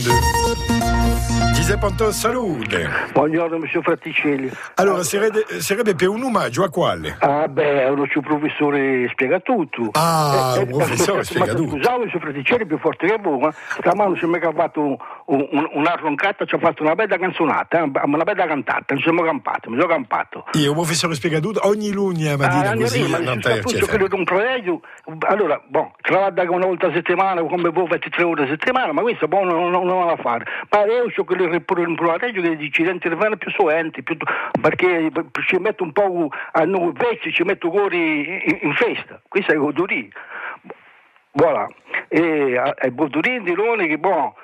Giuseppe Antonio, salute. Buongiorno, monsieur Fratticelli. Allora, sarebbe per un omaggio a quale? È uno professore spiega tutto. Un professore spiega tutto. Scusate, monsieur Fratticelli, più forte che voi, stamane ci ha fatto una roncata, ci ha fatto una bella canzonata, una bella cantata, mi sono campato. Io, un professore spiega tutto, ogni lunedì mattina così, ma quello di un progetto, allora, lavoro una volta a settimana, come voi fate 3 ore a settimana, ma questo non va a fare. Ma io so che il progetto che dice di intervenire più sovente, perché ci metto un po' a noi vecchi, ci metto cuori in festa, questo è il Bodurì. Voilà. E il Bodurì di Rone che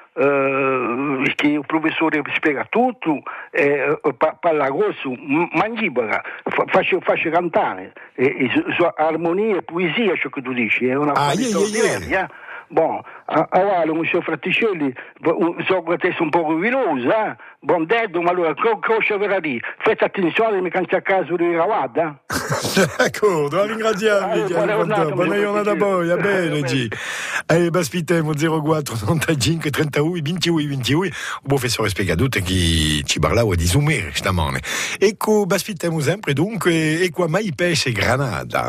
che il professore spiega tutto, parla grosso, mangibola, faccia cantare, armonia e poesia, ciò che tu dici, è una cosa straordinaria. Allora, monsieur Fratticelli, so che te sei un po' rovinosa, buon detto, ma allora, cosa verrà lì? Fate attenzione, mi canti a caso di Ravada. D'accordo, ringraziamo. Buona giornata a voi, a bene, G. Aspettiamo 04 95 31 21, un professore spiega tutto che ci parlava di Zumere stamane. Ecco, aspettiamo sempre dunque, e qua mai pesce Granada.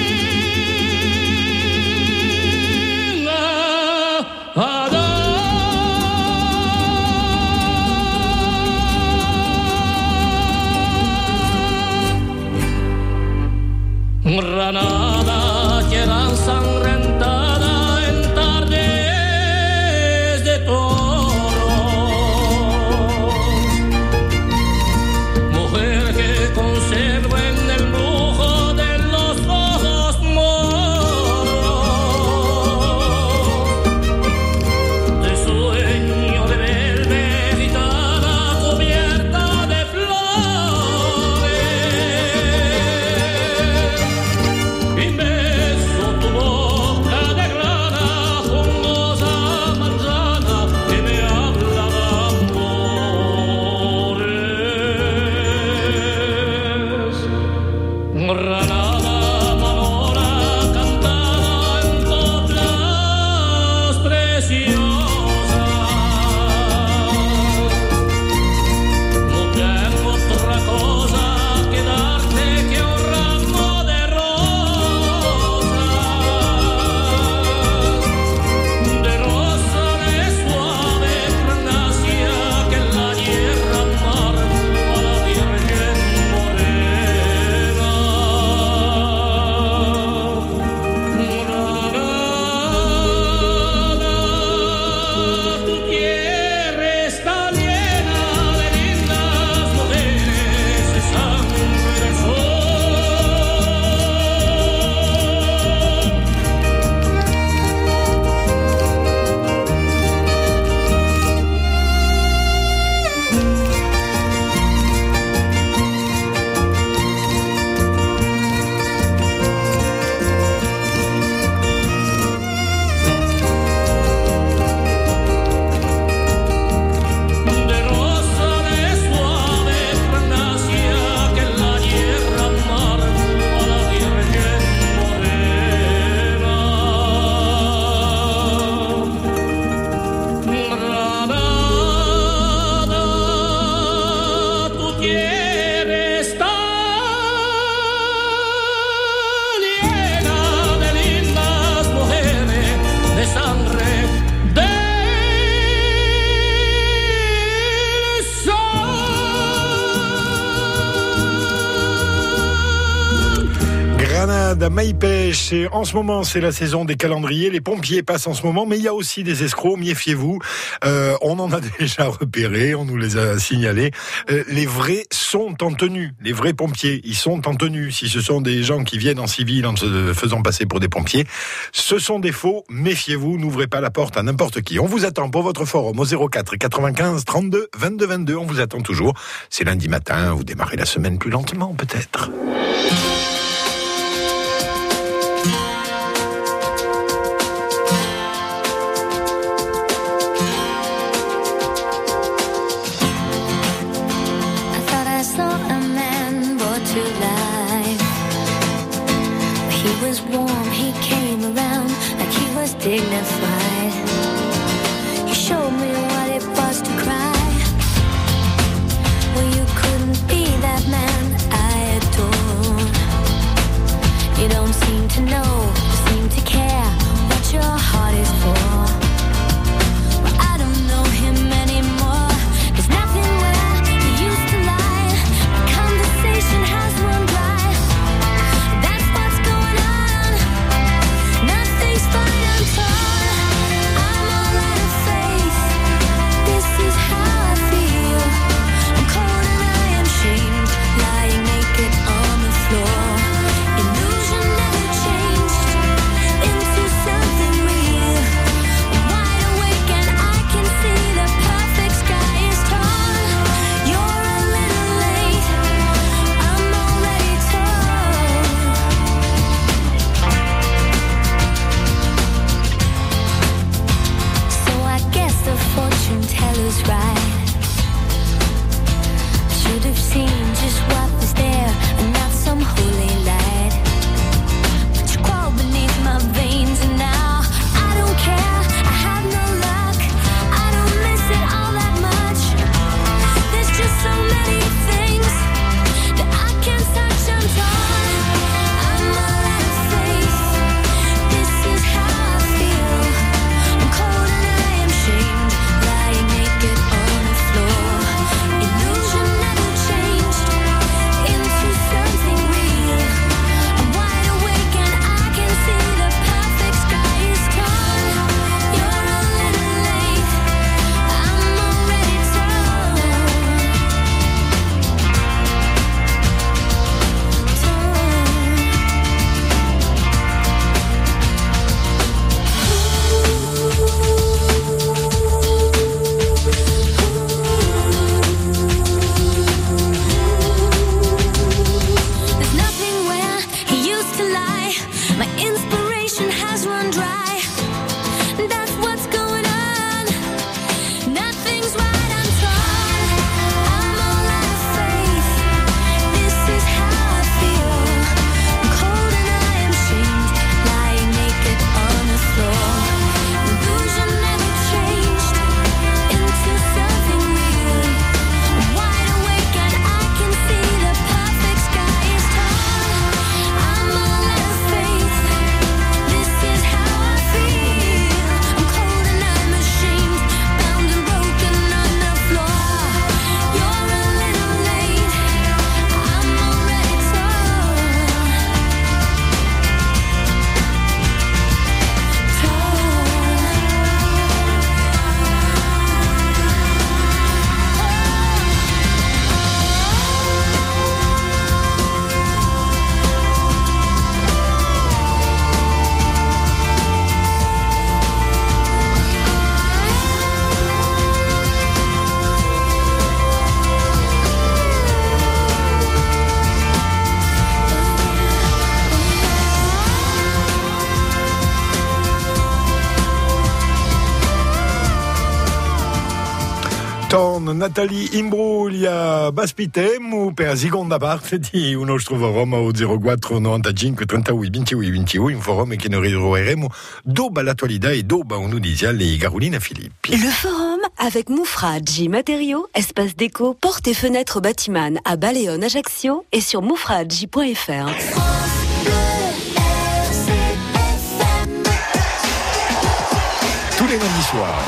Adoro Granada, Maïpêche. Et en ce moment, c'est la saison des calendriers. Les pompiers passent en ce moment, mais il y a aussi des escrocs, méfiez-vous. On en a déjà repéré, on nous les a signalés. Les vrais sont en tenue. Les vrais pompiers, ils sont en tenue. Si ce sont des gens qui viennent en civil en se faisant passer pour des pompiers, ce sont des faux. Méfiez-vous, n'ouvrez pas la porte à n'importe qui. On vous attend pour votre forum au 04 95 32 22 22. On vous attend toujours. C'est lundi matin, vous démarrez la semaine plus lentement peut-être. Dignified. You showed me what it was to cry. Well, you couldn't be that man I adore. You don't seem to know, seem to care what your heart is for. Well, I don't know him anymore. There's nothing where he used to lie. The conversation has run dry. That's what's going on. Nothing's fine. Nathalie Imbruglia Baspitem per seconda parte di un nostro forum o 04 95 38 28 28, un forum che noi ritroveremo dopo l'attualità e dopo un udisiale Carolina Filippi. Le forum avec Moufradji Matériaux, espace déco, portes et fenêtres Batiman à Baleone, Ajaccio et sur moufradji.fr. Tous les lundis soirs,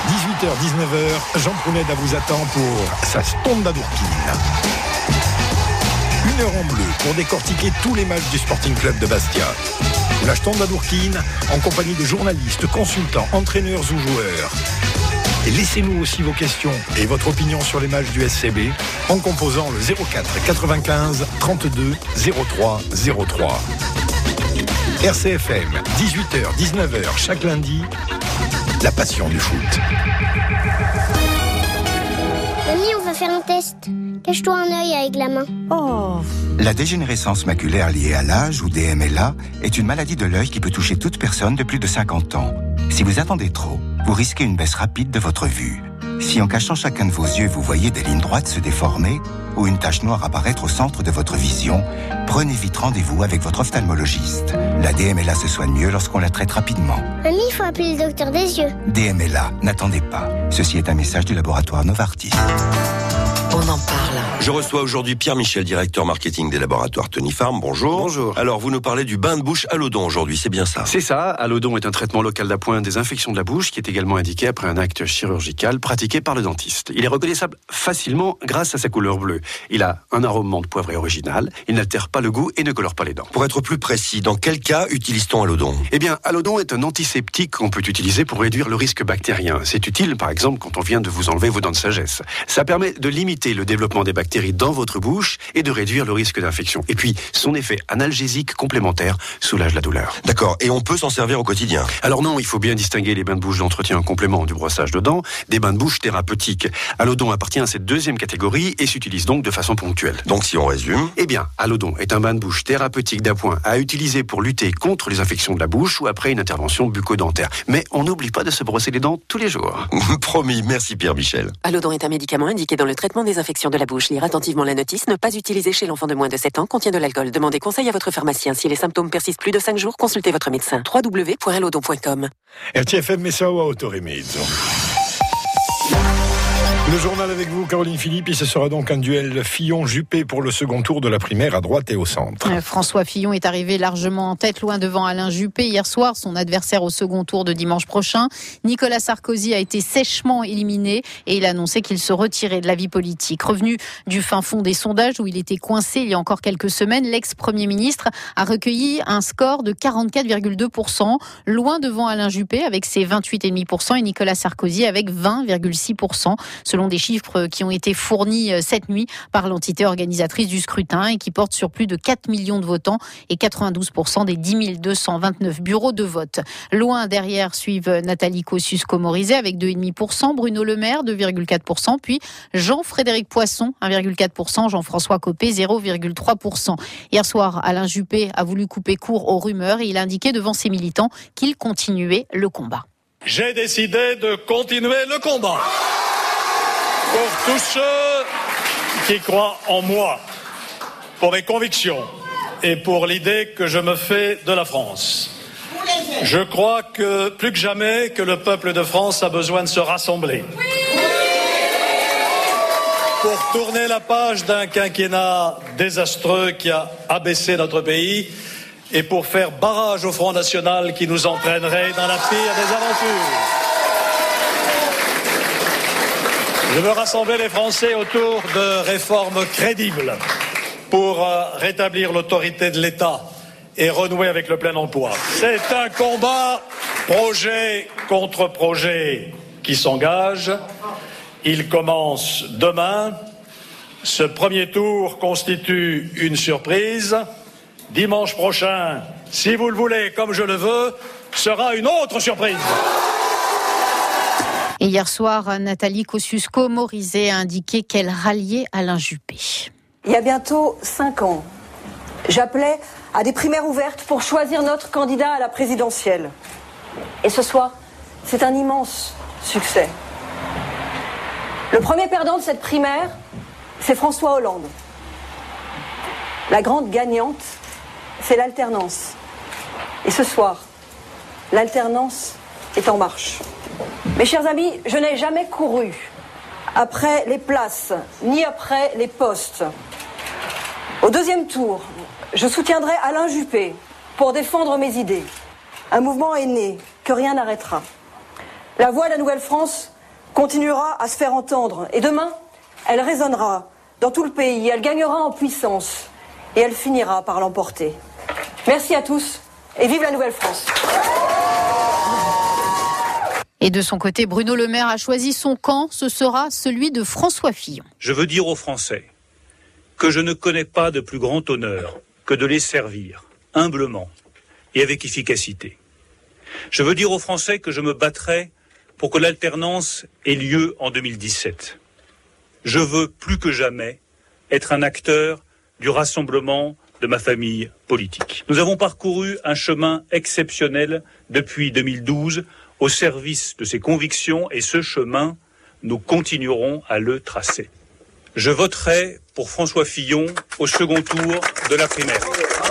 18h-19h, Jean Prounet vous attend pour sa Sponda d'Urpine. 1 heure en bleu pour décortiquer tous les matchs du Sporting Club de Bastia. La Stonda d'Urquine, en compagnie de journalistes, consultants, entraîneurs ou joueurs. Et laissez-nous aussi vos questions et votre opinion sur les matchs du SCB en composant le 04 95 32 03 03. RCFM, 18h, 19h chaque lundi, la passion du foot. Mamie, on va faire un test. Cache-toi un œil avec la main. Oh. La dégénérescence maculaire liée à l'âge ou DMLA est une maladie de l'œil qui peut toucher toute personne de plus de 50 ans. Si vous attendez trop, vous risquez une baisse rapide de votre vue. Si en cachant chacun de vos yeux, vous voyez des lignes droites se déformer ou une tache noire apparaître au centre de votre vision, prenez vite rendez-vous avec votre ophtalmologiste. La DMLA se soigne mieux lorsqu'on la traite rapidement. Mamie, il faut appeler le docteur des yeux. DMLA, n'attendez pas. Ceci est un message du laboratoire Novartis. On en parle. Je reçois aujourd'hui Pierre Michel, directeur marketing des laboratoires Tony Farm. Bonjour. Bonjour. Alors, vous nous parlez du bain de bouche Alodon aujourd'hui, c'est bien ça? C'est ça. Alodon est un traitement local d'appoint des infections de la bouche qui est également indiqué après un acte chirurgical pratiqué par le dentiste. Il est reconnaissable facilement grâce à sa couleur bleue. Il a un arôme menthe poivré original. Il n'altère pas le goût et ne colore pas les dents. Pour être plus précis, dans quel cas utilise-t-on Alodon? Eh bien, Alodon est un antiseptique qu'on peut utiliser pour réduire le risque bactérien. C'est utile, par exemple, quand on vient de vous enlever vos dents de sagesse. Ça permet de limiter le développement des bactéries dans votre bouche et de réduire le risque d'infection. Et puis, son effet analgésique complémentaire soulage la douleur. D'accord, et on peut s'en servir au quotidien? Alors non, il faut bien distinguer les bains de bouche d'entretien en complément du brossage de dents des bains de bouche thérapeutiques. Alodon appartient à cette deuxième catégorie et s'utilise donc de façon ponctuelle. Donc si on résume... Eh bien, Alodon est un bain de bouche thérapeutique d'appoint à utiliser pour lutter contre les infections de la bouche ou après une intervention bucco-dentaire. Mais on n'oublie pas de se brosser les dents tous les jours. Promis, merci Pierre Michel. Alodon est un médicament indiqué dans le traitement des infections de la bouche. Lire attentivement la notice, ne pas utiliser chez l'enfant de moins de 7 ans, contient de l'alcool. Demandez conseil à votre pharmacien. Si les symptômes persistent plus de 5 jours, consultez votre médecin. www.alodon.com. RTFM Messaoua Autoremezzo. Le journal avec vous, Caroline Philippe, et ce sera donc un duel Fillon-Juppé pour le second tour de la primaire à droite et au centre. François Fillon est arrivé largement en tête, loin devant Alain Juppé hier soir, son adversaire au second tour de dimanche prochain. Nicolas Sarkozy a été sèchement éliminé et il a annoncé qu'il se retirait de la vie politique. Revenu du fin fond des sondages où il était coincé il y a encore quelques semaines, l'ex-premier ministre a recueilli un score de 44,2%, loin devant Alain Juppé avec ses 28,5% et Nicolas Sarkozy avec 20,6%. Selon des chiffres qui ont été fournis cette nuit par l'entité organisatrice du scrutin et qui portent sur plus de 4 millions de votants et 92% des 10 229 bureaux de vote. Loin derrière suivent Nathalie Kosciusko-Morizet avec 2,5%, Bruno Le Maire 2,4%, puis Jean-Frédéric Poisson 1,4%, Jean-François Copé 0,3%. Hier soir, Alain Juppé a voulu couper court aux rumeurs et il a indiqué devant ses militants qu'il continuait le combat. J'ai décidé de continuer le combat. Pour tous ceux qui croient en moi, pour mes convictions et pour l'idée que je me fais de la France. Je crois que plus que jamais que le peuple de France a besoin de se rassembler. Pour tourner la page d'un quinquennat désastreux qui a abaissé notre pays et pour faire barrage au Front National qui nous entraînerait dans la pire des aventures. Je veux rassembler les Français autour de réformes crédibles pour rétablir l'autorité de l'État et renouer avec le plein emploi. C'est un combat projet contre projet qui s'engage. Il commence demain. Ce premier tour constitue une surprise. Dimanche prochain, si vous le voulez comme je le veux, sera une autre surprise. Et hier soir, Nathalie Kosciusko-Morizet a indiqué qu'elle ralliait Alain Juppé. Il y a bientôt 5 ans, j'appelais à des primaires ouvertes pour choisir notre candidat à la présidentielle. Et ce soir, c'est un immense succès. Le premier perdant de cette primaire, c'est François Hollande. La grande gagnante, c'est l'alternance. Et ce soir, l'alternance est en marche. Mes chers amis, je n'ai jamais couru après les places, ni après les postes. Au deuxième tour, je soutiendrai Alain Juppé pour défendre mes idées. Un mouvement est né que rien n'arrêtera. La voix de la Nouvelle-France continuera à se faire entendre. Et demain, elle résonnera dans tout le pays. Elle gagnera en puissance. et elle finira par l'emporter. Merci à tous et vive la Nouvelle-France. Et de son côté, Bruno Le Maire a choisi son camp, ce sera celui de François Fillon. Je veux dire aux Français que je ne connais pas de plus grand honneur que de les servir humblement et avec efficacité. Je veux dire aux Français que je me battrai pour que l'alternance ait lieu en 2017. Je veux plus que jamais être un acteur du rassemblement de ma famille politique. Nous avons parcouru un chemin exceptionnel depuis 2012 au service de ces convictions et ce chemin, nous continuerons à le tracer. Je voterai pour François Fillon au second tour de la primaire.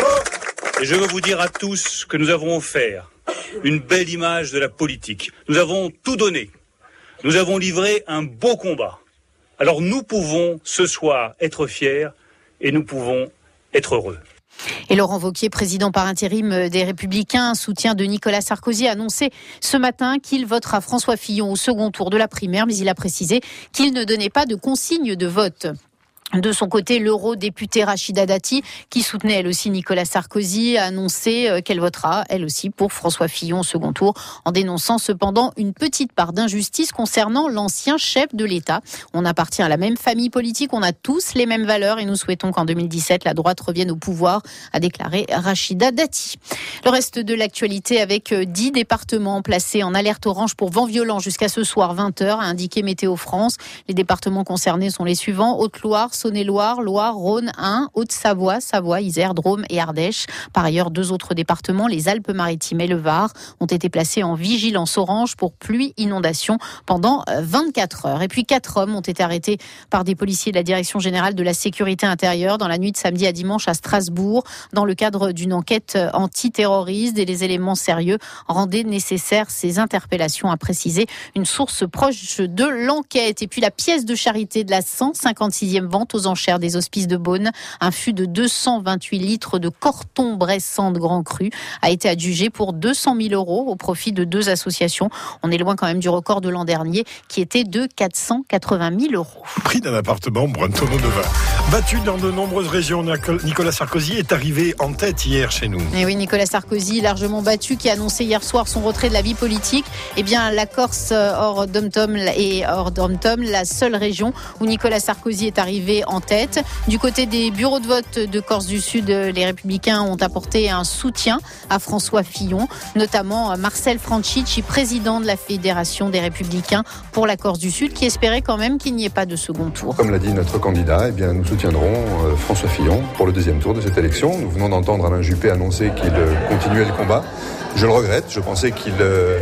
Et je veux vous dire à tous que nous avons offert une belle image de la politique. Nous avons tout donné. Nous avons livré un beau combat. Alors nous pouvons ce soir être fiers et nous pouvons être heureux. Et Laurent Wauquiez, président par intérim des Républicains, soutien de Nicolas Sarkozy, a annoncé ce matin qu'il votera François Fillon au second tour de la primaire, mais il a précisé qu'il ne donnait pas de consigne de vote. De son côté, l'eurodéputée Rachida Dati, qui soutenait elle aussi Nicolas Sarkozy, a annoncé qu'elle votera elle aussi pour François Fillon au second tour, en dénonçant cependant une petite part d'injustice concernant l'ancien chef de l'État. On appartient à la même famille politique, on a tous les mêmes valeurs et nous souhaitons qu'en 2017, la droite revienne au pouvoir, a déclaré Rachida Dati. Le reste de l'actualité avec 10 départements placés en alerte orange pour vent violent jusqu'à ce soir 20h, a indiqué Météo France. Les départements concernés sont les suivants: Haute-Loire, Saône-et-Loire, Loire, Rhône, Ain, Haute-Savoie, Savoie, Isère, Drôme et Ardèche. Par ailleurs, 2 autres départements, les Alpes-Maritimes et le Var, ont été placés en vigilance orange pour pluie, inondation pendant 24 heures. Et puis 4 hommes ont été arrêtés par des policiers de la Direction générale de la sécurité intérieure dans la nuit de samedi à dimanche à Strasbourg, dans le cadre d'une enquête antiterroriste. Et les éléments sérieux rendaient nécessaires ces interpellations, a précisé une source proche de l'enquête. Et puis la pièce de charité de la 156e vente aux enchères des Hospices de Beaune, un fût de 228 litres de Corton Bressant de Grand Cru a été adjugé pour 200 000 € au profit de 2 associations. On est loin quand même du record de l'an dernier qui était de 480 000 €. Prix d'un appartement pour un tonneau de vin. Battu dans de nombreuses régions, Nicolas Sarkozy est arrivé en tête hier chez nous. Et oui, Nicolas Sarkozy, largement battu, qui a annoncé hier soir son retrait de la vie politique. Eh bien, la Corse hors dom-tom et hors dom-tom, la seule région où Nicolas Sarkozy est arrivé en tête. Du côté des bureaux de vote de Corse du Sud, les Républicains ont apporté un soutien à François Fillon, notamment Marcel Franchici, président de la Fédération des Républicains pour la Corse du Sud, qui espérait quand même qu'il n'y ait pas de second tour. Comme l'a dit notre candidat, eh bien, nous soutiendrons François Fillon pour le 2e tour de cette élection. Nous venons d'entendre Alain Juppé annoncer qu'il continuait le combat. Je le regrette, je pensais qu'il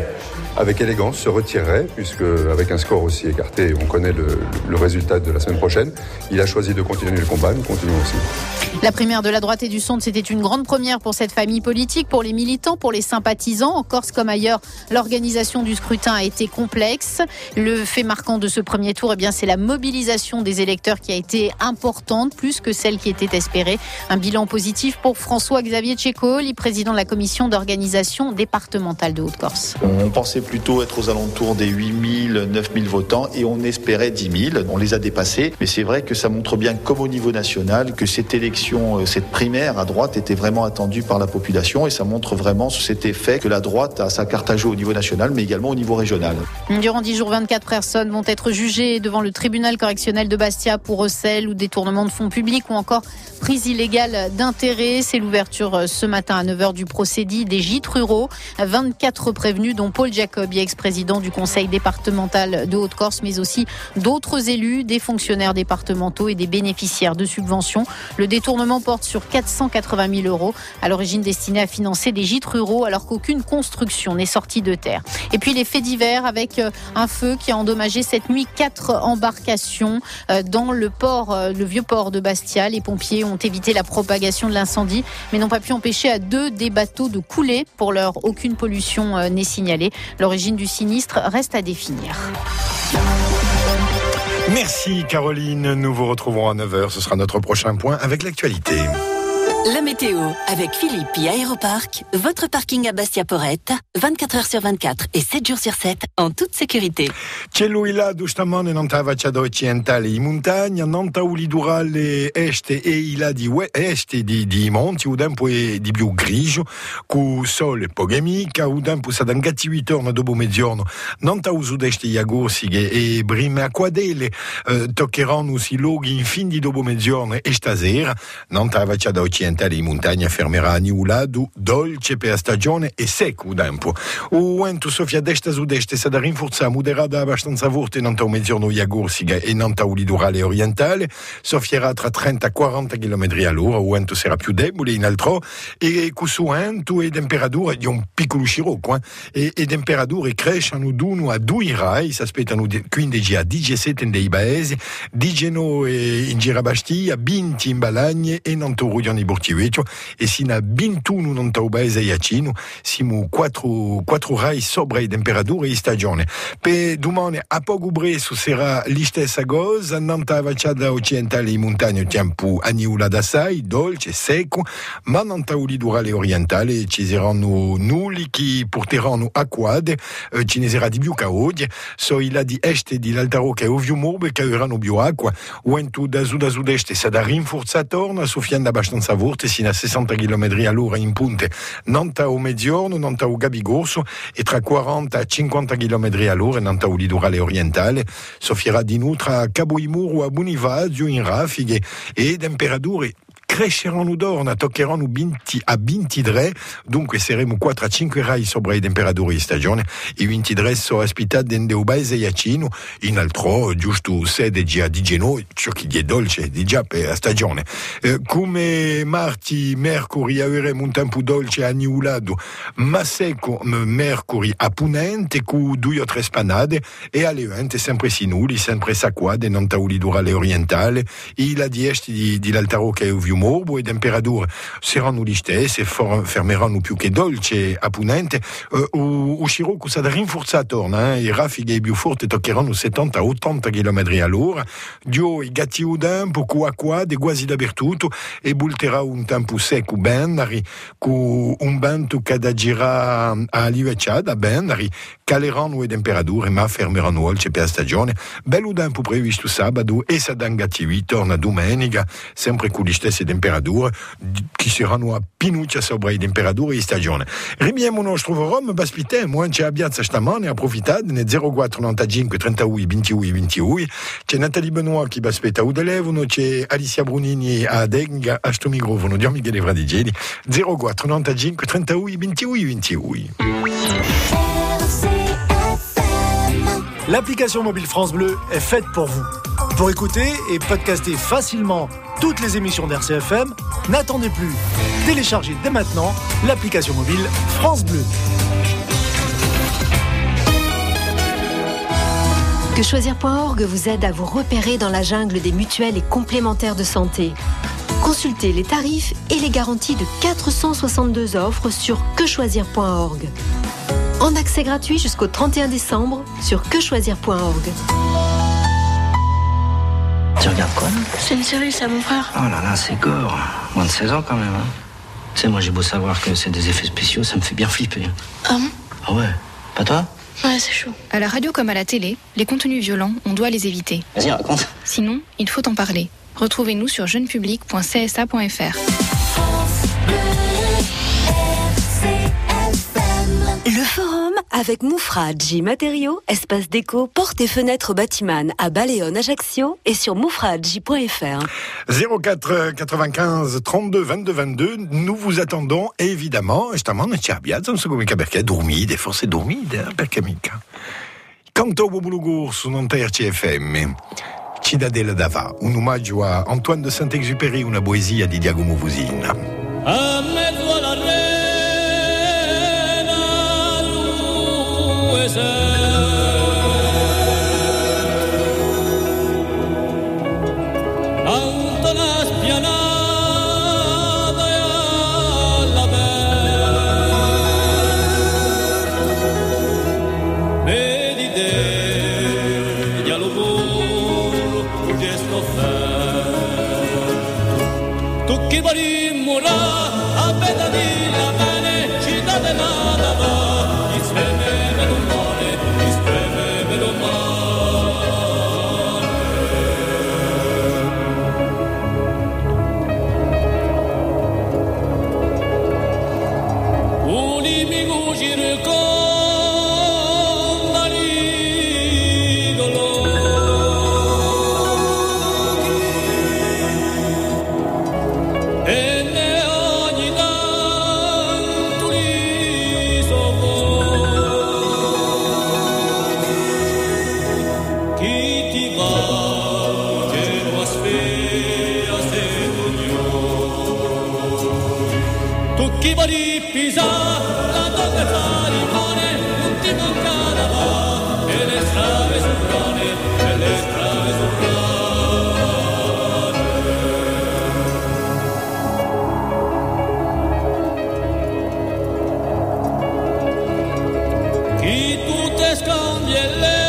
avec élégance se retirerait, puisque avec un score aussi écarté, on connaît le résultat de la semaine prochaine. Il a choisi de continuer le combat, nous continuons aussi. La primaire de la droite et du centre, c'était une grande première pour cette famille politique, pour les militants, pour les sympathisants. En Corse comme ailleurs, l'organisation du scrutin a été complexe. Le fait marquant de ce premier tour, eh bien, c'est la mobilisation des électeurs qui a été importante, plus que celle qui était espérée. Un bilan positif pour François-Xavier Tchécoli, président de la commission d'organisation départementale de Haute-Corse. On pensait plutôt être aux alentours des 8 000, 9 000 votants et on espérait 10 000. On les a dépassés. Mais c'est vrai que ça montre bien, comme au niveau national, que cette élection, cette primaire à droite était vraiment attendue par la population et ça montre vraiment cet effet que la droite a sa carte à jouer au niveau national mais également au niveau régional. Durant 10 jours, 24 personnes vont être jugées devant le tribunal correctionnel de Bastia pour recel ou détournement de fonds publics ou encore prise illégale d'intérêt. C'est l'ouverture ce matin à 9h du procès dit des gîtes ruraux. 24 prévenus dont Paul Jacobi, ex-président du conseil départemental de Haute-Corse, mais aussi d'autres élus, des fonctionnaires départementaux et des bénéficiaires de subventions. Le détournement porte sur 480 000 €, à l'origine destiné à financer des gîtes ruraux alors qu'aucune construction n'est sortie de terre. Et puis les faits divers avec un feu qui a endommagé cette nuit 4 embarcations dans le port, le vieux port de Bastia. Les pompiers ont évité la propagation de l'incendie mais n'ont pas pu empêcher à 2 des bateaux de couler. Pour l'heure, aucune pollution n'est signalée. L'origine du sinistre reste à définir. Merci Caroline, nous vous retrouverons à 9h, ce sera notre prochain point avec l'actualité. La météo avec Philippe et Aéroparc, votre parking à Bastia-Porrette, 24 heures sur 24 et 7 jours sur 7 en toute sécurité. C'è lui là, giustamente, non ta facciata occidentale in montagna, non ta litorale est e il a di est di monti, un tempo è di più grigio, con sole poche mica, un tempo sa dan cattivi torna dopo mezzogiorno, non ta sud-est iagorsighe e brime acquadele, toccheranno si loghi in fin di dopo mezzogiorno e stasera, non ta facciata occidentale in montagna fermerà a Niuladu, dolce per stagione e secco tempo. O vento soffia destra sud-est sa da rinforzare moderata abbastanza forte non ta mezzogiorno iagorsiga e non ta litorale orientale, soffierà tra 30 e 40 km all'ora, o vento sarà più debole in altro e questo vento e temperature di un piccolo scirocco e temperature crescono d'1 a 2 gradi, si aspettano 15 a 17 nei paesi, 19 in Girabastia, 20 in Balagne e non Torrioni Bortivecchio e sino a 21 non Paese Iacino, siamo 4 gradi sopra le temperature in stagione. Per domani a poco presto sarà la stessa cosa, non ta facciata occidentale in montagna tempo anniolata assai, dolce, secco, ma non ta litorale orientale ci saranno nulli che porteranno acquade, ce ne sarà di più che oggi, so il là di est di l'Alta Rocca e ovvio morbe che avranno più acqua, vento da sud-est sa da rinforzatorna, soffiando abbastanza forte, sino a 60 km all'ora in punte, non ta o mezzogiorno, non ta o Gabigorso, e tra 40 e 50 km all'ora, non ta o litorale orientale, soffierà di nuovo tra Cabo Imuro a Bonifacio in raffiche e temperature cresceranno d'orna, toccheranno 20 a 23, dunque saremo 4 a 5 gradi sopra le temperature di stagione, e 23 sono ospitati nel paese Iacino, in altro giusto sede già di Genoa, ciò che è dolce di già per la stagione. Come martedì, mercoledì avremo un tempo dolce anniolato, ma secco mercoledì a Ponente, con 2 o 3 spanade, e alle vente sempre sinuli, sempre sacquade, non ta litorale orientale, e la di est di l'Alta Rocca e ovvio morbo e temperature saranno le stesse, fermeranno più che dolce a Ponente, uscirò con sa da rinforzatorna, i raffiche più forti toccheranno 70-80 km all'ora, dio i gatti o tempo, con acqua de quasi dappertutto, e bulterà un tempo secco Bennari, con un vento che agirà a livecciata Bennari, caleranno le temperature, ma fermeranno oltre per la stagione, bello tempo previsto sabato, e sa dan gattivi torna domenica, sempre con le stesse temperature, che saranno a pinuccia sopra le temperature di stagione. Ribiamo il nostro forum, baspitiamo, c'è a Piazza stamane, approfittate, ne 0495 31 21 21, c'è Nathalie Benoît che aspetta a telefono, c'è Alicia Brunini a Denga, a sto microfono, Dio Michele Fradigeli, 0495 31 21 21. L'application mobile France Bleu est faite pour vous. Pour écouter et podcaster facilement toutes les émissions d'RCFM, n'attendez plus. Téléchargez dès maintenant l'application mobile France Bleu. Quechoisir.org vous aide à vous repérer dans la jungle des mutuelles et complémentaires de santé. Consultez les tarifs et les garanties de 462 offres sur quechoisir.org. En accès gratuit jusqu'au 31 décembre sur quechoisir.org. Tu regardes quoi là ? C'est une série, c'est à mon frère. Oh là là, c'est gore. Moins de 16 ans quand même. Hein. Tu sais, moi j'ai beau savoir que c'est des effets spéciaux, ça me fait bien flipper. Ah bon ? Ah ouais, pas toi ? Ouais, c'est chaud. À la radio comme à la télé, les contenus violents, on doit les éviter. Vas-y, raconte. Sinon, il faut en parler. Retrouvez-nous sur jeunepublic.csa.fr. Le forum avec Moufra J Matériaux, espace déco, portes et fenêtres Batiman à Baleone Ajaccio et sur moufradj.fr. 04 95 32 22 22, nous vous attendons évidemment, stiamo ci abbiamo, non so come perché dormite, forse dormite, perché mica. Canto Bobulugur su non RCFM. Cittadella d'Ava, un omaggio a Antoine de Saint-Exupéry, una poesia di Giacomo Fusina. A mezzo alla alto la spianata e alla vedi te dialogo gesto tu che chi bari mura a beda di la bene città della dava ispreme per un mare ispreme per un mare uni mi gugire con marigolo e ne ogni tanto li sopra chi ti va che lo aspetta se tu chi va di Pisa la donna faricone non ti mancava e le strade sovrane e le strade sovrane chi tu te scambi e le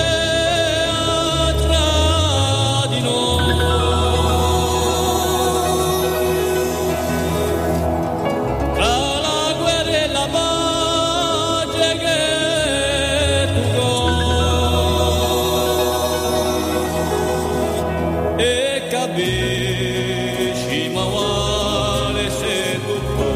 tra di noi tra la guerra e la pace che tu vuoi e capisci ma quale sei tu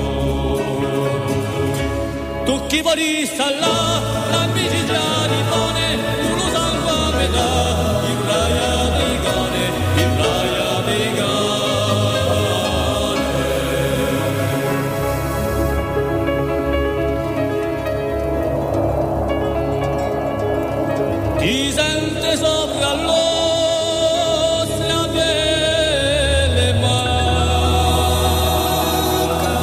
tu chi vuoi stare là l'amicizia di pone tu lo sangue a metà il raia dei gone il raia dei ti sente sopra l'osso la pelle manca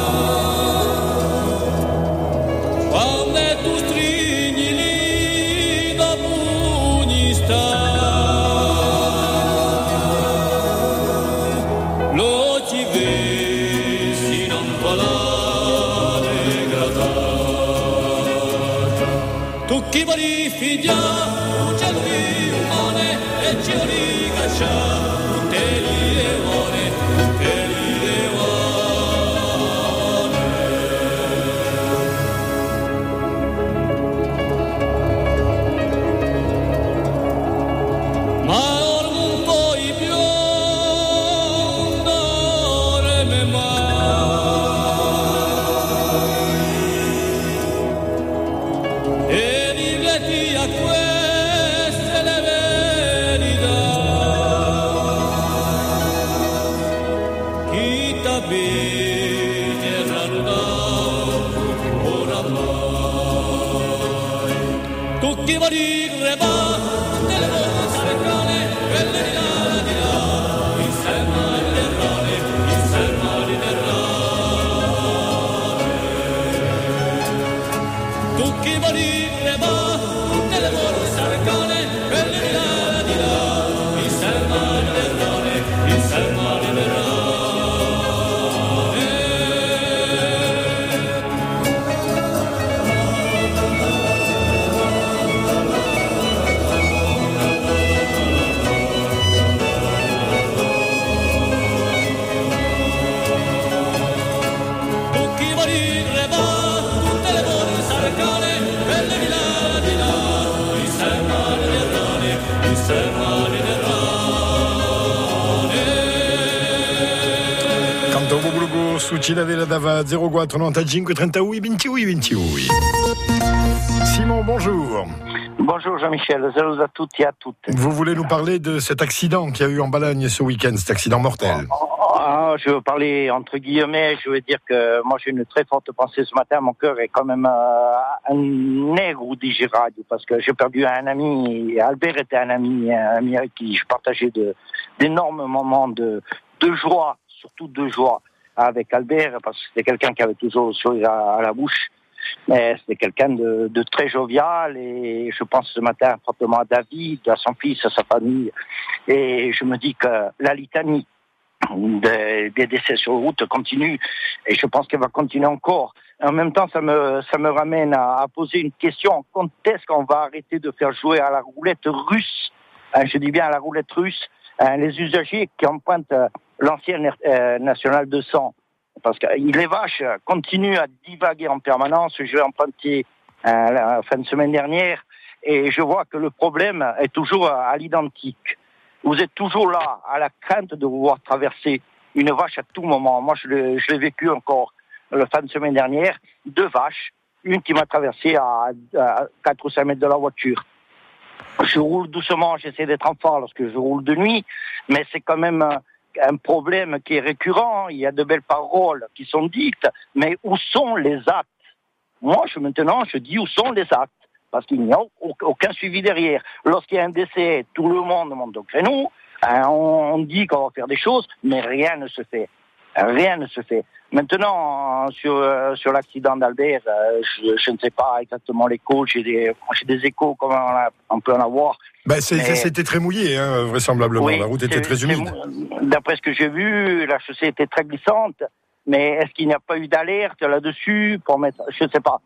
quando tu stringi lì da pugni sta lo ci vesti non parlare gratata tu chi vuoi figlia c'è lui umane e ci vuoi cacciare tutte le leone tutte le leone ma ormo un po' i più dorme mai e rifletti a queste le verità chi t'abiti e radunato oramai tu chi vuoi crepà delle cose arcane quelle di là insieme alle rane insieme alle rane tu chi vuoi crepà delle cose arcane quelle di là insieme alle rane insieme alle rane tu chi vuoi crepà tutte le cose arcane quelle di là insieme alle rane insieme alle rane Canto Bublugo su Cittadella Dava 04 95 38 28 28. Simon, bonjour. Bonjour Jean-Michel, salut à toutes et à toutes. Vous voulez nous parler de cet accident qu'il y a eu en Balagne ce week-end, cet accident mortel? Je veux parler entre guillemets, je veux dire que moi j'ai une très forte pensée ce matin, mon cœur est quand même un nègre du Giradio, parce que j'ai perdu un ami, Albert était un ami avec qui je partageais d'énormes moments de joie, surtout de joie avec Albert, parce que c'était quelqu'un qui avait toujours le sourire à la bouche. Mais c'était quelqu'un de très jovial et je pense ce matin fortement à David, à son fils, à sa famille. Et je me dis que la litanie des décès sur route continue et je pense qu'elle va continuer encore. En même temps, ça me ramène à poser une question. Quand est-ce qu'on va arrêter de faire jouer à la roulette russe? Je dis bien à la roulette russe. Les usagers qui empruntent l'ancienne nationale de sang. Parce que les vaches continuent à divaguer en permanence. Je vais emprunter la fin de semaine dernière et je vois que le problème est toujours à l'identique. Vous êtes toujours là, à la crainte de voir traverser une vache à tout moment. Moi, je l'ai vécu encore la fin de semaine dernière. 2 vaches, une qui m'a traversé à 4 ou 5 mètres de la voiture. Je roule doucement, j'essaie d'être en phare lorsque je roule de nuit, mais c'est quand même un problème qui est récurrent. Il y a de belles paroles qui sont dites, mais où sont les actes? Moi, maintenant, je dis où sont les actes, parce qu'il n'y a aucun suivi derrière. Lorsqu'il y a un décès, tout le monde monte au créneau, on dit qu'on va faire des choses, mais rien ne se fait. Rien ne se fait. Maintenant, sur l'accident d'Albert, je ne sais pas exactement l'écho. J'ai des échos comme on peut en avoir. C'était très mouillé, hein, vraisemblablement. Oui, la route était très humide. D'après ce que j'ai vu, la chaussée était très glissante. Mais est-ce qu'il n'y a pas eu d'alerte là-dessus pour mettre? Je ne sais pas.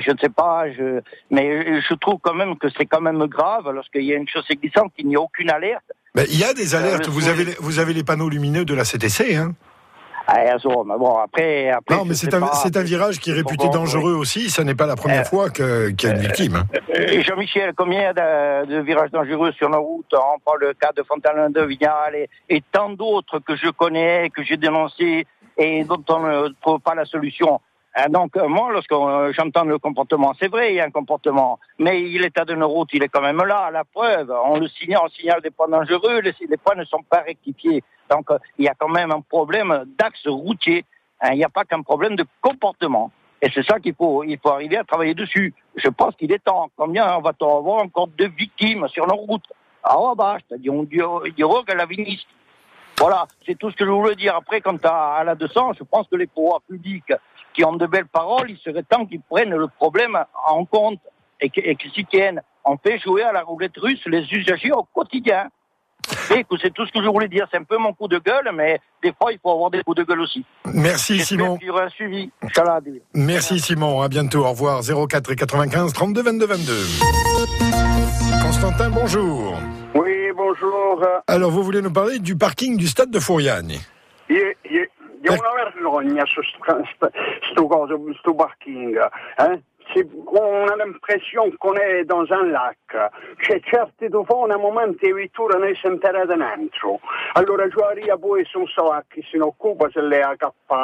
Mais je trouve quand même que c'est quand même grave lorsqu'il y a une chaussée glissante, qu'il n'y a aucune alerte. Il y a des alertes. Vous avez les panneaux lumineux de la CTC, hein. Mais bon, après. Non, mais c'est un virage qui est réputé dangereux aussi. Ça n'est pas la première fois qu'il y a une victime. Hein. Jean-Michel, combien de virages dangereux sur nos routes? On prend le cas de Fontaine-de Vignal et tant d'autres que je connais, que j'ai dénoncés et dont on ne trouve pas la solution. Donc, moi, lorsque j'entends le comportement, c'est vrai, il y a un comportement, mais l'état de nos routes, il est quand même là. La preuve, on signale des points dangereux, les points ne sont pas rectifiés. Donc, il y a quand même un problème d'axe routier. Il n'y a pas qu'un problème de comportement. Et c'est ça il faut arriver à travailler dessus. Je pense qu'il est temps. Combien va-t-on avoir encore de victimes sur nos routes? C'est-à-dire, on dirait que la viniste. Voilà, c'est tout ce que je voulais dire. Après, quant à la 200, je pense que les pouvoirs publics qui ont de belles paroles, il serait temps qu'ils prennent le problème en compte et qu'ils s'y tiennent. On fait jouer à la roulette russe les usagers au quotidien. Et que c'est tout ce que je voulais dire. C'est un peu mon coup de gueule, mais des fois, il faut avoir des coups de gueule aussi. Merci, Simon. Il y aura un suivi. Merci, Simon. À bientôt. Au revoir. 04 95 32 22 22. Constantin, bonjour. Oui, bonjour. Alors, vous voulez nous parler du parking du stade de Fouriagne? Il y a una vergogna su sto parking. On a l'impression qu'on est dans un lac. C'è certe a momenti le vetture ne si enterate dentro. Allora giocaria poi non so a chi se ne occupa, se le AKP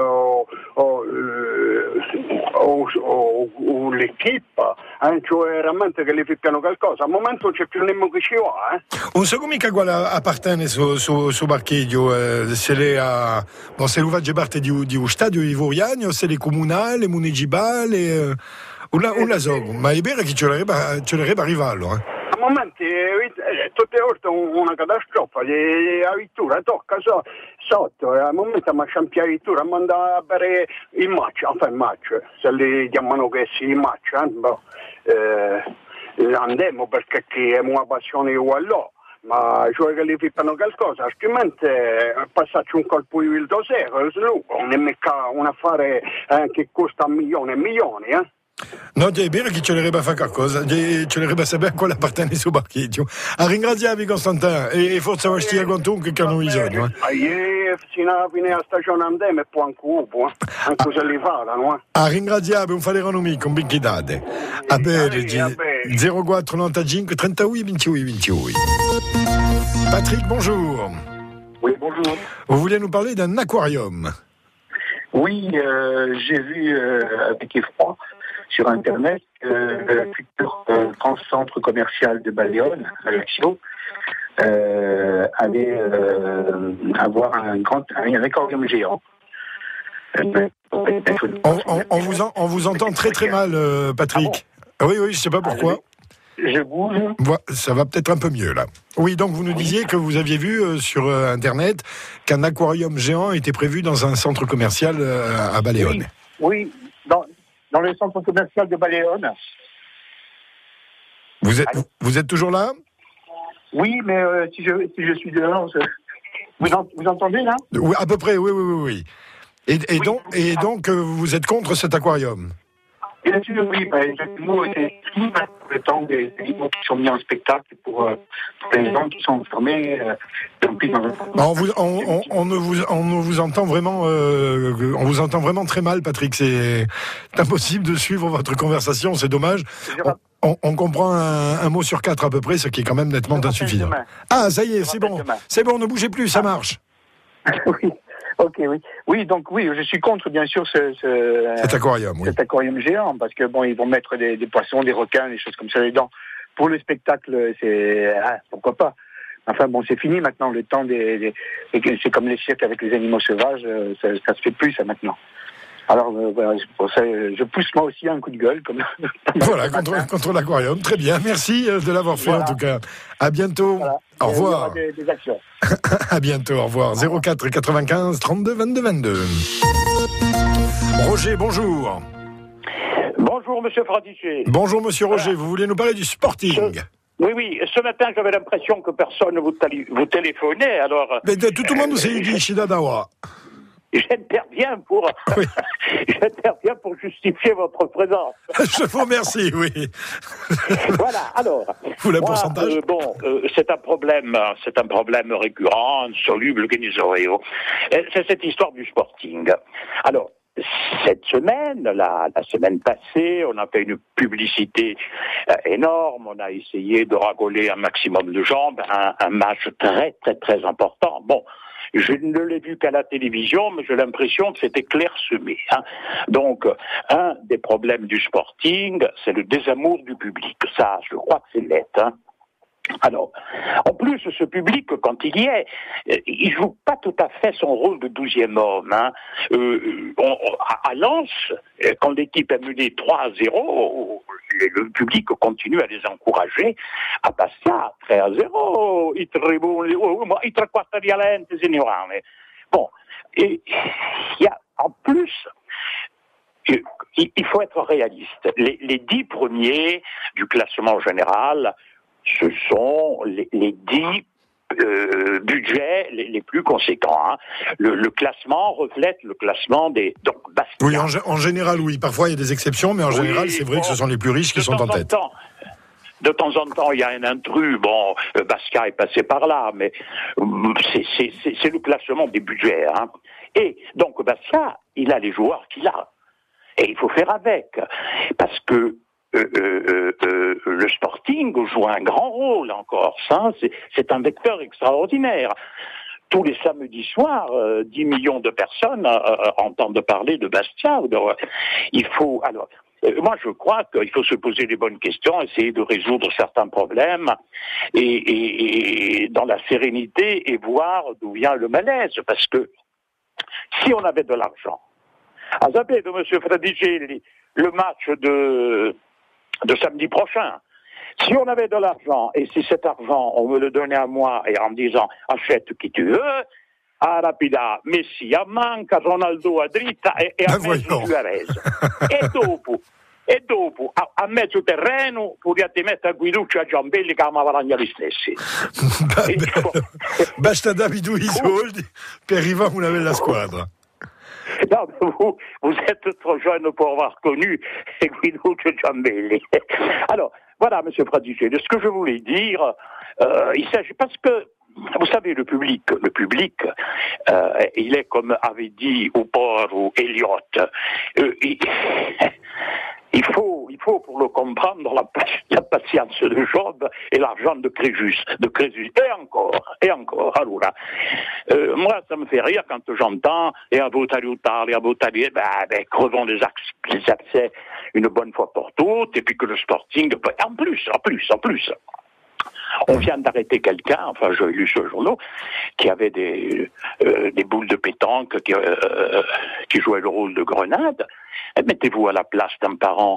o l'equipa, cioè veramente che le ficano qualcosa. Al momento c'è più nemmeno che ci va. Non so come quale appartiene su parcheggio, se l'uvagge parte di un stadio di Fouriagne o se le comunali, municipali, una so, ma è vero che ce l'avrebbe a rivallo, A momenti tutte le volte una catastrofe, la vettura tocca sotto, al momento mi sciampia la vettura, manda a bere il match, se li chiamano che si il match, andiamo perché è una passione uguale, ma cioè che li fippano qualcosa, altrimenti passarci un colpo di viltosero, non è mica un affare che costa milioni e milioni, No, è vero che ce l'avrebbe a fare qualcosa, ce l'avrebbe a sapere a quale appartiene sul parcheggio. A ringraziarvi, Costantin, e forse va a stia con tu che hanno bisogno. Fino alla fine della stagione andiamo e poi anche se li fanno. A ringraziarvi, un falerano mica, un binchidate. A bene, 04 95 38 28 28. Patrick, bonjour. Oui, bonjour. Vous vouliez nous parler d'un aquarium? Oui, j'ai vu avec effroi sur Internet le futur grand centre commercial de Baleone, Ajaccio, allait avoir un aquarium géant. On vous entend très très mal, Patrick. Ah oui, je ne sais pas pourquoi. Je bouge. Ça va peut-être un peu mieux là. Oui, donc vous nous disiez que vous aviez vu sur Internet qu'un aquarium géant était prévu dans un centre commercial à Baleone. Oui, dans le centre commercial de Baleone. Vous êtes toujours là? Oui, mais si je suis dehors, vous entendez là? Oui, à peu près, oui. Et donc vous êtes contre cet aquarium? Bien sûr, oui. Nous, c'est fini le temps des animaux qui sont mis en spectacle pour les gens qui sont formés. On ne vous entend vraiment, on vous entend vraiment très mal, Patrick. C'est impossible de suivre votre conversation. C'est dommage. On comprend un mot sur 4 à peu près, ce qui est quand même nettement insuffisant. Ah, ça y est, c'est bon. C'est bon, ne bougez plus, ça marche. Oui. Ok, oui. Oui, donc oui, je suis contre, bien sûr, cet aquarium, cet aquarium géant, parce que bon, ils vont mettre des poissons, des requins, des choses comme ça dedans. Pour le spectacle, pourquoi pas. Enfin bon, c'est fini maintenant, le temps c'est comme les cirques avec les animaux sauvages, ça se fait plus, ça, maintenant. Alors, voilà, pour ça, je pousse moi aussi un coup de gueule. Voilà, contre l'aquarium. Très bien, merci de l'avoir fait, en tout cas. À bientôt. Voilà. Au revoir. Il y aura des actions. À bientôt, au revoir. 04 95 32 22 22. Roger, bonjour. Bonjour, monsieur Fradiché. Bonjour, monsieur Roger. Vous voulez nous parler du Sporting? Oui. Ce matin, j'avais l'impression que personne ne vous téléphonait, alors... Mais tout le monde nous a dit Shidadawa. J'interviens pour justifier votre présence. Je vous remercie, oui. Voilà, alors. Vous le pourcentage c'est un problème récurrent, insoluble, que nous aurions. C'est cette histoire du Sporting. Alors, cette semaine, la semaine passée, on a fait une publicité énorme, on a essayé de ragoler un maximum de gens, un match très, très, très important. Bon. Je ne l'ai vu qu'à la télévision, mais j'ai l'impression que c'était clairsemé. Donc, un des problèmes du Sporting, c'est le désamour du public. Ça, je crois que c'est net. Alors, en plus, ce public, quand il y est, il joue pas tout à fait son rôle de 12e homme. À Lens, quand l'équipe est menée 3-0, le public continue à les encourager. À Bastia, 3-0, i tre quarti di Alente, signorane. Bon, et il y a, en plus, il faut être réaliste. Les 10 premiers du classement général, ce sont les 10 budgets les plus conséquents. Le classement reflète le classement des... Donc, Bastia. Oui, en général, oui. Parfois, il y a des exceptions, mais en général, c'est vrai que ce sont les plus riches qui sont en tête. De temps en temps, il y a un intrus. Bon, Bastia est passé par là, mais c'est le classement des budgets. Et donc, Bastia, il a les joueurs qu'il a. Et il faut faire avec. Parce que le Sporting joue un grand rôle encore. Ça, c'est un vecteur extraordinaire. Tous les samedis soirs, 10 millions de personnes entendent parler de Bastia. Il faut... Alors, moi, je crois qu'il faut se poser les bonnes questions, essayer de résoudre certains problèmes et dans la sérénité et voir d'où vient le malaise. Parce que si on avait de l'argent, à zapper de M. Fradicelli, le match de samedi prochain, si on avait de l'argent et si cet argent, on me le donnait à moi et en me disant achète qui tu veux, a Rapida, Messi a Manca, Ronaldo a dritta e a mezzo Suarez. E dopo, a mezzo terreno, potete mettere a Guiduccio e a Giambelli che amavano gli stessi. Basta Davido i soldi per arrivare a una bella squadra. Non, vous êtes trop jeune pour avoir connu Guiduccio et Giambelli. Alors, voilà, monsieur Fradicelli, ce que je voulais dire, il s'agit parce que vous savez, le public, il est comme avait dit au port ou Elliot. Il faut pour le comprendre la patience de Job et l'argent de Crésus. Et encore. Alors, moi, ça me fait rire quand j'entends et à Boutaliutari, crevons les abcès une bonne fois pour toutes, et puis que le Sporting, en plus. On vient d'arrêter quelqu'un, enfin j'ai lu ce journal, qui avait des boules de pétanque qui jouaient le rôle de grenade. Mettez-vous à la place d'un parent.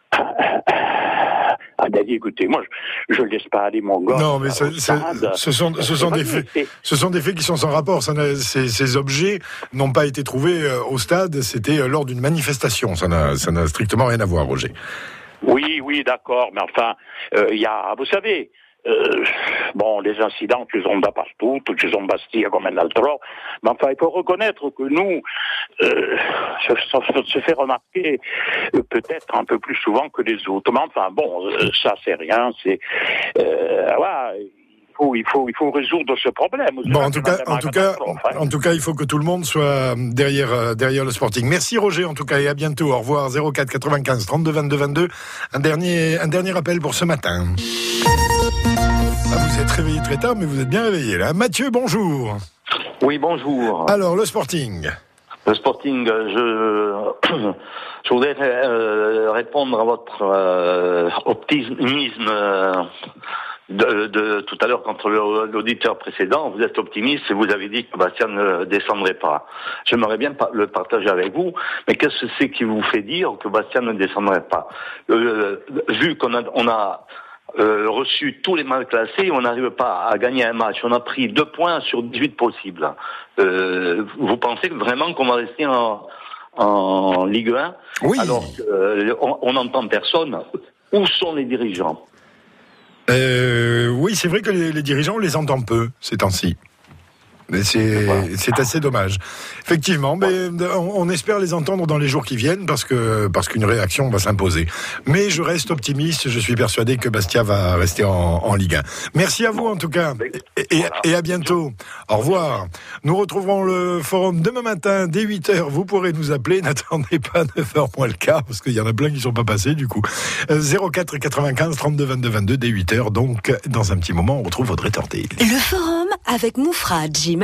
Dit, écoutez, moi je ne laisse pas aller mon gars. Non, mais ce sont des faits qui sont sans rapport. Ces objets n'ont pas été trouvés au stade, c'était lors d'une manifestation. Ça n'a strictement rien à voir, Roger. Oui, d'accord, mais enfin, il y a, vous savez, les incidents ci sono dappertutto, ci sono Bastia come un altro, mais enfin, il faut reconnaître que nous, se fait remarquer peut-être un peu plus souvent que les autres. Mais enfin bon, ça c'est rien. C'est voilà. Il faut résoudre ce problème. Bon, en tout cas, il faut que tout le monde soit derrière le Sporting. Merci Roger, en tout cas, et à bientôt. Au revoir. 04 95 32 22 22. Un dernier appel pour ce matin. Vous êtes réveillé très tard, mais vous êtes bien réveillé là. Mathieu, bonjour. Oui, bonjour. Alors, le Sporting. Le Sporting, je voudrais répondre à votre optimisme de tout à l'heure contre l'auditeur précédent. Vous êtes optimiste et vous avez dit que Bastien ne descendrait pas. J'aimerais bien le partager avec vous, mais qu'est-ce que c'est qui vous fait dire que Bastien ne descendrait pas? Vu qu'on a reçu tous les mal classés, on n'arrive pas à gagner un match. On a pris 2 points sur 18 possibles. Vous pensez vraiment qu'on va rester en Ligue 1? Oui. Alors on n'entend personne. Où sont les dirigeants? Oui, c'est vrai que les dirigeants, on les entend peu ces temps-ci. Mais c'est assez dommage. Effectivement, mais on espère les entendre dans les jours qui viennent parce qu'une réaction va s'imposer. Mais je reste optimiste, je suis persuadé que Bastia va rester en Ligue 1. Merci à vous en tout cas et à bientôt. Au revoir. Nous retrouverons le forum demain matin dès 8h. Vous pourrez nous appeler, n'attendez pas 9h moins le quart parce qu'il y en a plein qui ne sont pas passés du coup. 04 95 32 22 22 dès 8h. Donc dans un petit moment, on retrouve Audrey Torté. Le forum avec Moufra, Jim